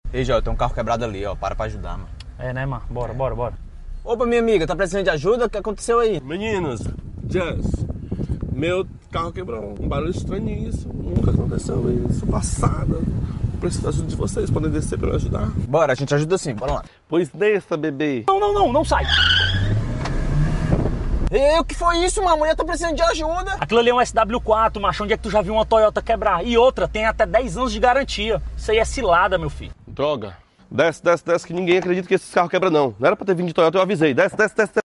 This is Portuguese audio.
Ei, Joel, tem um carro quebrado ali, ó. Para pra ajudar, mano. É, né, mano? Bora. Opa, minha amiga, tá precisando de ajuda? O que aconteceu aí? Meninos, Jess, meu carro quebrou. Um barulho estranhíssimo. Nunca aconteceu isso. Passada. Preciso da ajuda de vocês. Podem descer pra me ajudar? Bora, a gente ajuda sim, bora lá. Pois desça, bebê. Não sai. Ei, o que foi isso, mano? A mulher tá precisando de ajuda. Aquilo ali é um SW4, macho. Onde é que tu já viu uma Toyota quebrar? E outra, tem até 10 anos de garantia. Isso aí é cilada, meu filho. Droga. Desce, que ninguém acredita que esse carro quebra, não. Não era pra ter vindo de Toyota, eu avisei. Desce.